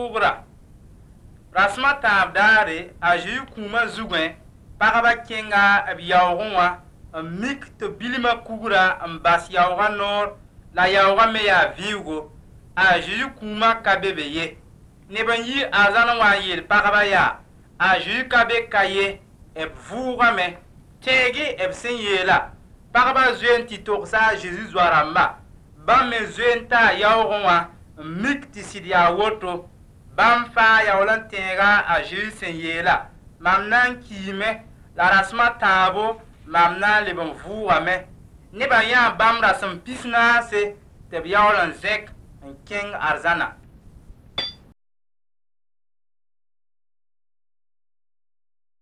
vʋʋgra. Rasma tãab daare a Zeyu kũumã zugẽ pagba kẽnga b yaoogẽ wã n mik tɩ bilmã kugra n bas yaoogã noor la yaoogã me yaa vɩʋʋgo. A Zeyu kũumã ka be be ye. Neb n yi arzãn wã n yeel pagba yaa a Zeyu ka be ka ye b vʋʋgame tẽege b sẽn yeela. Pagba zoeen tɩ togsa a Zeyu zoa rãmba. Bãmb me zoeen taa yaoogẽ wã n mik tɩ sɩd yaa woto. Bãmb fãa yaool n tẽega a Zeyu sẽn yeela. Mam na n kiime la rasmã tãabo mam na n leb n vʋʋgame. Nebã yãa bãmb rasem pis naase tɩ b yaool n zẽk n kẽng arzãna.